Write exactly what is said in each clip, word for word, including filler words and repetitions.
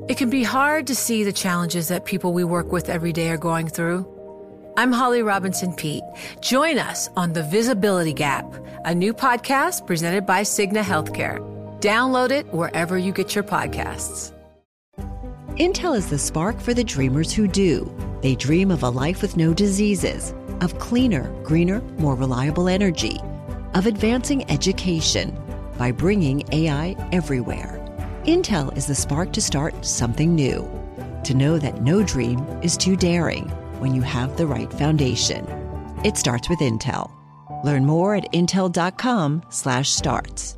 It can be hard to see the challenges that people we work with every day are going through. I'm Holly Robinson Peete. Join us on The Visibility Gap, a new podcast presented by Cigna Healthcare. Download it wherever you get your podcasts. Intel is the spark for the dreamers who do. They dream of a life with no diseases, of cleaner, greener, more reliable energy, of advancing education by bringing A I everywhere. Intel is the spark to start something new, to know that no dream is too daring when you have the right foundation. It starts with Intel. Learn more at intel.com slash starts.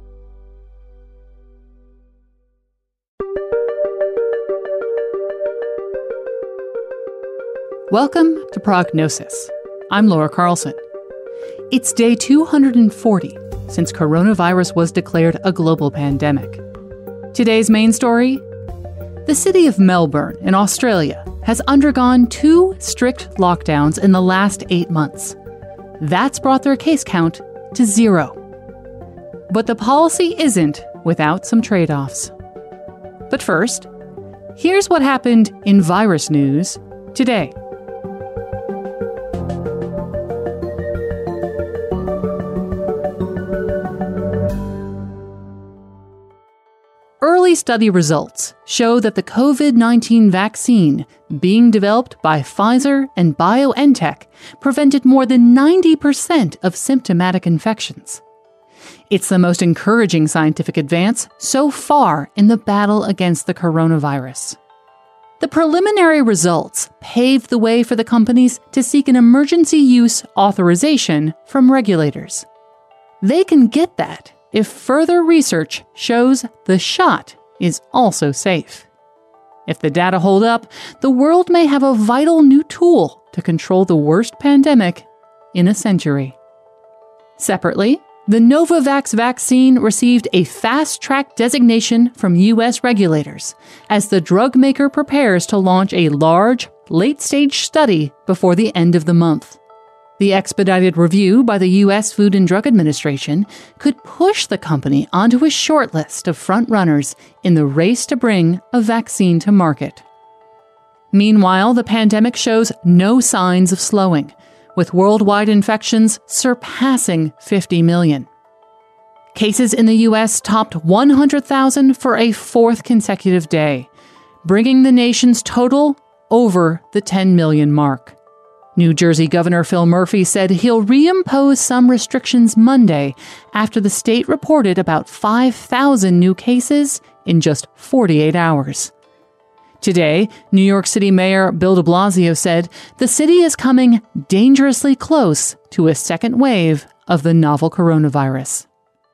Welcome to Prognosis. I'm Laura Carlson. It's day two hundred forty since coronavirus was declared a global pandemic. Today's main story: the city of Melbourne in Australia has undergone two strict lockdowns in the last eight months. That's brought their case count to zero. But the policy isn't without some trade-offs. But first, here's what happened in virus news today. Early study results show that the covid nineteen vaccine being developed by Pfizer and BioNTech prevented more than ninety percent of symptomatic infections. It's the most encouraging scientific advance so far in the battle against the coronavirus. The preliminary results paved the way for the companies to seek an emergency use authorization from regulators. They can get that if further research shows the shot is also safe. If the data hold up, the world may have a vital new tool to control the worst pandemic in a century. Separately, the Novavax vaccine received a fast-track designation from U S regulators as the drug maker prepares to launch a large, late-stage study before the end of the month. The expedited review by the U S Food and Drug Administration could push the company onto a short list of frontrunners in the race to bring a vaccine to market. Meanwhile, the pandemic shows no signs of slowing, with worldwide infections surpassing fifty million. Cases in the U S topped one hundred thousand for a fourth consecutive day, bringing the nation's total over the ten million mark. New Jersey Governor Phil Murphy said he'll reimpose some restrictions Monday after the state reported about five thousand new cases in just forty-eight hours. Today, New York City Mayor Bill de Blasio said the city is coming dangerously close to a second wave of the novel coronavirus.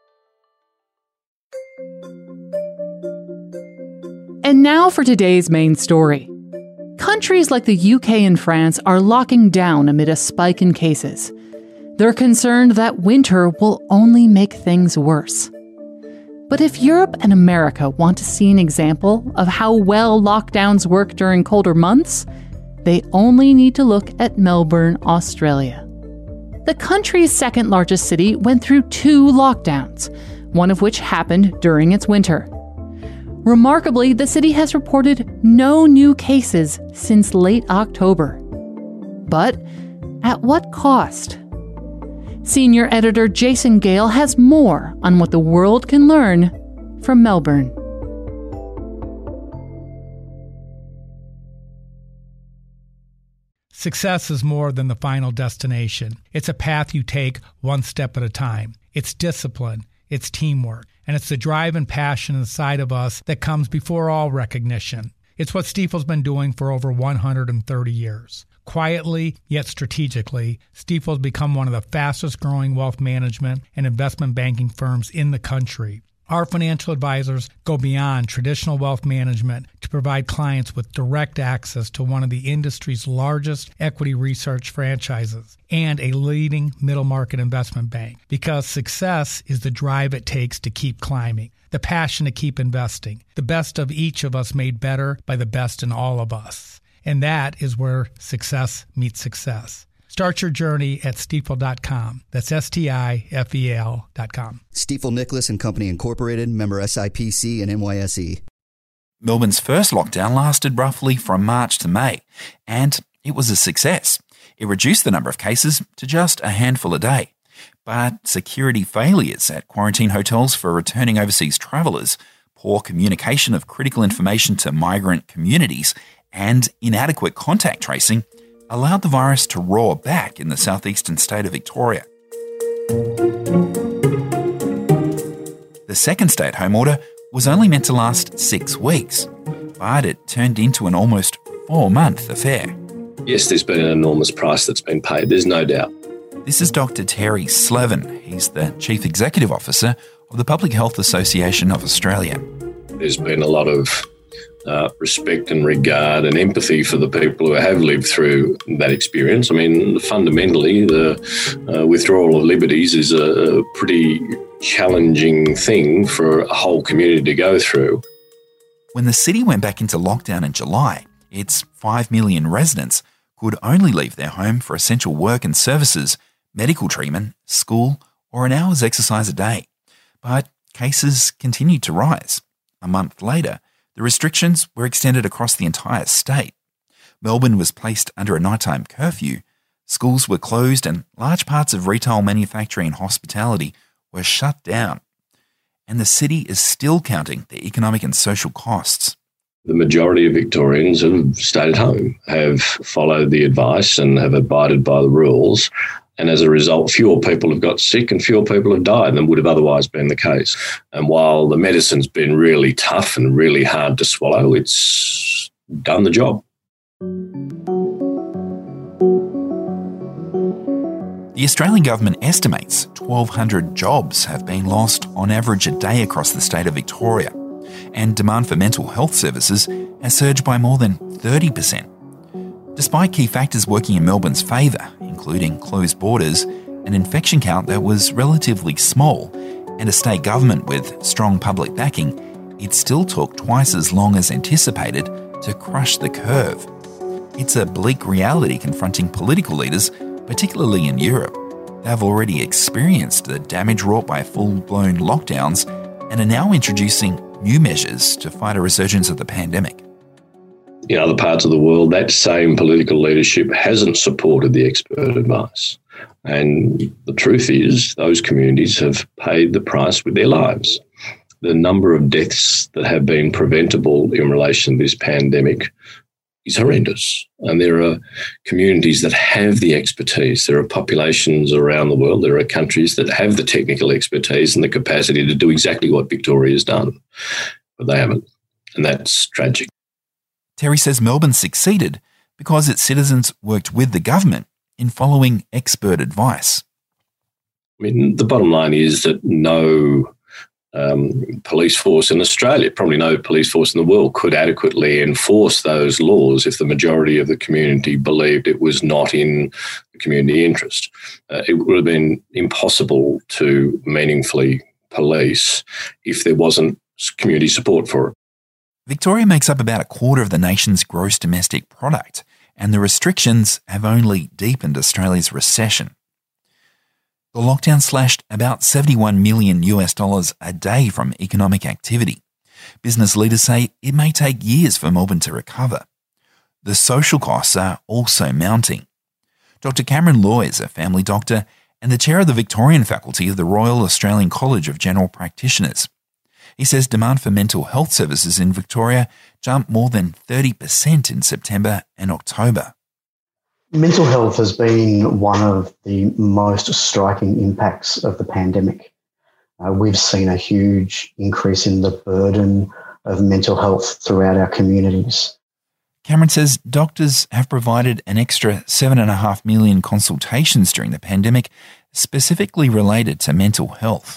And now for today's main story. Countries like the U K and France are locking down amid a spike in cases. They're concerned that winter will only make things worse. But if Europe and America want to see an example of how well lockdowns work during colder months, they only need to look at Melbourne, Australia. The country's second largest city went through two lockdowns, one of which happened during its winter. Remarkably, the city has reported no new cases since late October. But at what cost? Senior editor Jason Gale has more on what the world can learn from Melbourne. Success is more than the final destination. It's a path you take one step at a time. It's discipline. It's teamwork. And it's the drive and passion inside of us that comes before all recognition. It's what Stifel's been doing for over one hundred thirty years. Quietly, yet strategically, Stifel's become one of the fastest growing wealth management and investment banking firms in the country. Our financial advisors go beyond traditional wealth management to provide clients with direct access to one of the industry's largest equity research franchises and a leading middle market investment bank. Because success is the drive it takes to keep climbing, the passion to keep investing, the best of each of us made better by the best in all of us. And that is where success meets success. Start your journey at stifel dot com. That's S T I F E L dot com. Stifel Nicholas and Company Incorporated, member S I P C and N Y S E. Melbourne's first lockdown lasted roughly from March to May, and it was a success. It reduced the number of cases to just a handful a day. But security failures at quarantine hotels for returning overseas travellers, poor communication of critical information to migrant communities, and inadequate contact tracing allowed the virus to roar back in the southeastern state of Victoria. The second stay-at-home order was only meant to last six weeks, but it turned into an almost four-month affair. Yes, there's been an enormous price that's been paid, there's no doubt. This is Doctor Terry Slevin. He's the Chief Executive Officer of the Public Health Association of Australia. There's been a lot of uh, respect and regard and empathy for the people who have lived through that experience. I mean, fundamentally, the uh, withdrawal of liberties is a, a pretty challenging thing for a whole community to go through. When the city went back into lockdown in July, its five million residents could only leave their home for essential work and services, medical treatment, school, or an hour's exercise a day. But cases continued to rise. A month later, the restrictions were extended across the entire state. Melbourne was placed under a nighttime curfew, schools were closed, and large parts of retail, manufacturing and hospitality were shut down. And the city is still counting the economic and social costs. The majority of Victorians have stayed at home, have followed the advice and have abided by the rules. And as a result, fewer people have got sick and fewer people have died than would have otherwise been the case. And while the medicine's been really tough and really hard to swallow, it's done the job. The Australian government estimates twelve hundred jobs have been lost on average a day across the state of Victoria, and demand for mental health services has surged by more than thirty percent. Despite key factors working in Melbourne's favour, including closed borders, an infection count that was relatively small, and a state government with strong public backing, it still took twice as long as anticipated to crush the curve. It's a bleak reality confronting political leaders, particularly in Europe. They've already experienced the damage wrought by full-blown lockdowns and are now introducing new measures to fight a resurgence of the pandemic. In other parts of the world, that same political leadership hasn't supported the expert advice. And the truth is, those communities have paid the price with their lives. The number of deaths that have been preventable in relation to this pandemic is horrendous. And there are communities that have the expertise. There are populations around the world. There are countries that have the technical expertise and the capacity to do exactly what Victoria has done. But they haven't. And that's tragic. Terry says Melbourne succeeded because its citizens worked with the government in following expert advice. I mean, the bottom line is that no um, police force in Australia, probably no police force in the world, could adequately enforce those laws if the majority of the community believed it was not in the community interest. Uh, it would have been impossible to meaningfully police if there wasn't community support for it. Victoria makes up about a quarter of the nation's gross domestic product, and the restrictions have only deepened Australia's recession. The lockdown slashed about seventy-one million US dollars a day from economic activity. Business leaders say it may take years for Melbourne to recover. The social costs are also mounting. Doctor Cameron Law is a family doctor and the chair of the Victorian faculty of the Royal Australian College of General Practitioners. He says demand for mental health services in Victoria jumped more than thirty percent in September and October. Mental health has been one of the most striking impacts of the pandemic. Uh, we've seen a huge increase in the burden of mental health throughout our communities. Cameron says doctors have provided an extra seven point five million consultations during the pandemic, specifically related to mental health.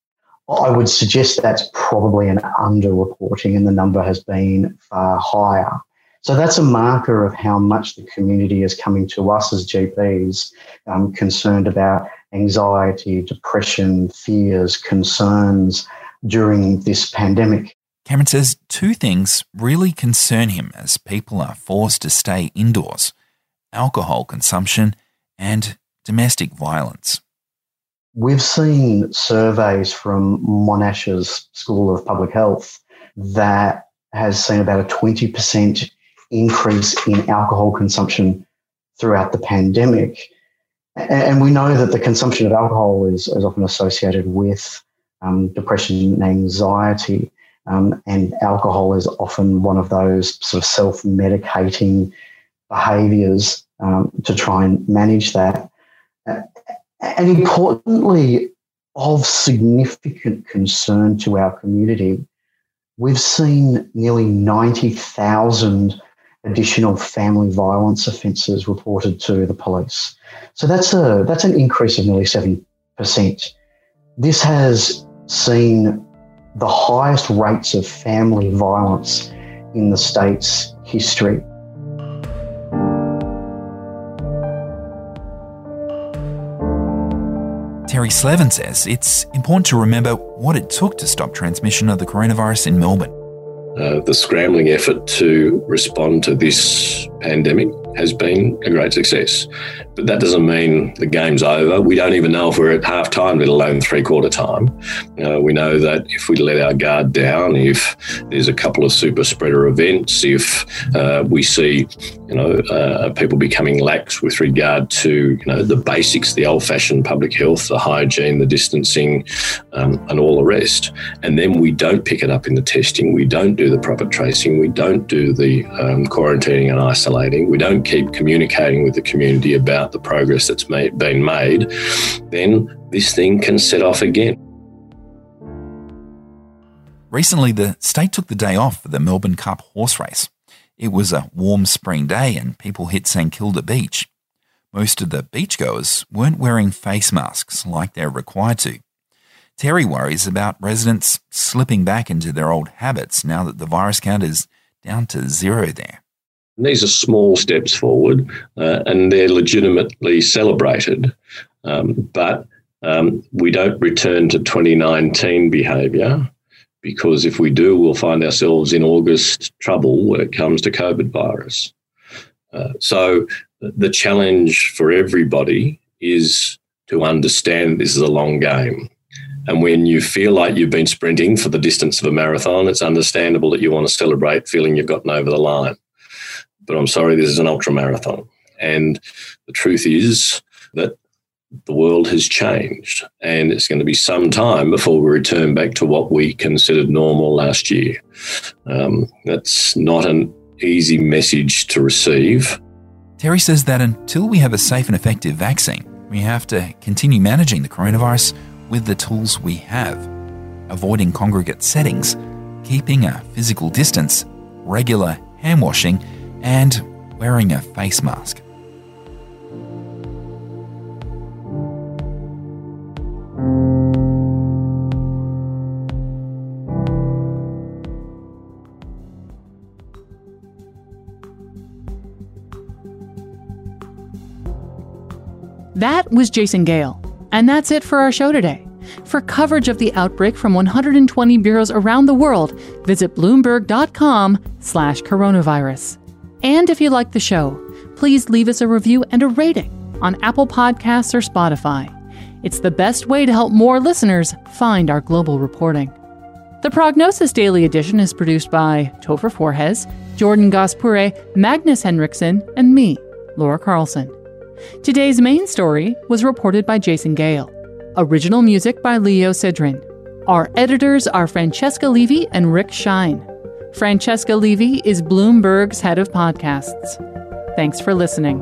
I would suggest that's probably an underreporting, and the number has been far higher. So that's a marker of how much the community is coming to us as G Ps, um, concerned about anxiety, depression, fears, concerns during this pandemic. Cameron says two things really concern him as people are forced to stay indoors: alcohol consumption and domestic violence. We've seen surveys from Monash's School of Public Health that has seen about a twenty percent increase in alcohol consumption throughout the pandemic. And we know that the consumption of alcohol is, is often associated with um, depression and anxiety. Um, and alcohol is often one of those sort of self-medicating behaviours um, to try and manage that. Uh, and importantly, of significant concern to our community, we've seen nearly ninety thousand additional family violence offences reported to the police. So that's a that's an increase of nearly seven percent. This has seen the highest rates of family violence in the state's history. Terry Slevin says it's important to remember what it took to stop transmission of the coronavirus in Melbourne. Uh, the scrambling effort to respond to this pandemic has been a great success. But that doesn't mean the game's over. We don't even know if we're at half time, let alone three-quarter time. Uh, we know that if we let our guard down, if there's a couple of super spreader events, if uh, we see, you know, uh, people becoming lax with regard to, you know, the basics, the old-fashioned public health, the hygiene, the distancing, um, and all the rest, and then we don't pick it up in the testing, we don't do the proper tracing, we don't do the um, quarantining and isolating, we don't keep communicating with the community about the progress that's made, been made, then this thing can set off again. Recently, the state took the day off for the Melbourne Cup horse race. It was a warm spring day and people hit St Kilda Beach. Most of the beachgoers weren't wearing face masks like they're required to. Terry worries about residents slipping back into their old habits now that the virus count is down to zero there. These are small steps forward uh, and they're legitimately celebrated, um, but um, we don't return to twenty nineteen behaviour, because if we do, we'll find ourselves in August trouble when it comes to COVID virus. Uh, so the challenge for everybody is to understand this is a long game. And when you feel like you've been sprinting for the distance of a marathon, it's understandable that you want to celebrate feeling you've gotten over the line. But I'm sorry, this is an ultra marathon. And the truth is that the world has changed and it's going to be some time before we return back to what we considered normal last year. Um, that's not an easy message to receive. Terry says that until we have a safe and effective vaccine, we have to continue managing the coronavirus with the tools we have, avoiding congregate settings, keeping a physical distance, regular hand washing, and wearing a face mask. That was Jason Gale. And that's it for our show today. For coverage of the outbreak from one hundred twenty bureaus around the world, visit bloomberg.com slash coronavirus. And if you like the show, please leave us a review and a rating on Apple Podcasts or Spotify. It's the best way to help more listeners find our global reporting. The Prognosis Daily Edition is produced by Topher Forhes, Jordan Gospure, Magnus Henriksen, and me, Laura Carlson. Today's main story was reported by Jason Gale. Original music by Leo Sidran. Our editors are Francesca Levy and Rick Shine. Francesca Levy is Bloomberg's head of podcasts. Thanks for listening.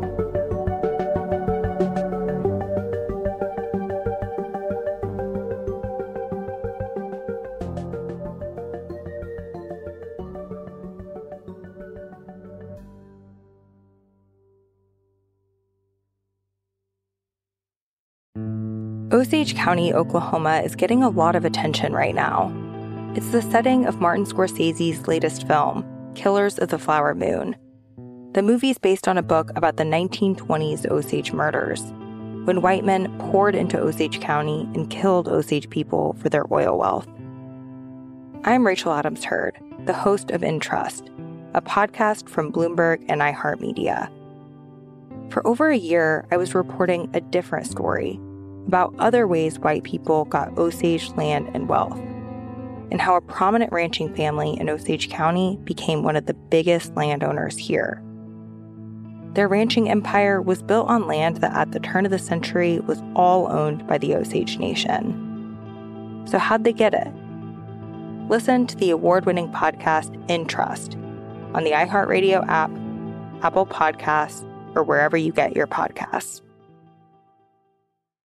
Osage County, Oklahoma is getting a lot of attention right now. It's the setting of Martin Scorsese's latest film, Killers of the Flower Moon. The movie's based on a book about the nineteen twenties Osage murders, when white men poured into Osage County and killed Osage people for their oil wealth. I'm Rachel Adams Heard, the host of In Trust, a podcast from Bloomberg and iHeartMedia. For over a year, I was reporting a different story about other ways white people got Osage land and wealth. and how a prominent ranching family in Osage County became one of the biggest landowners here. Their ranching empire was built on land that at the turn of the century was all owned by the Osage Nation. So how'd they get it? Listen to the award-winning podcast In Trust on the iHeartRadio app, Apple Podcasts, or wherever you get your podcasts.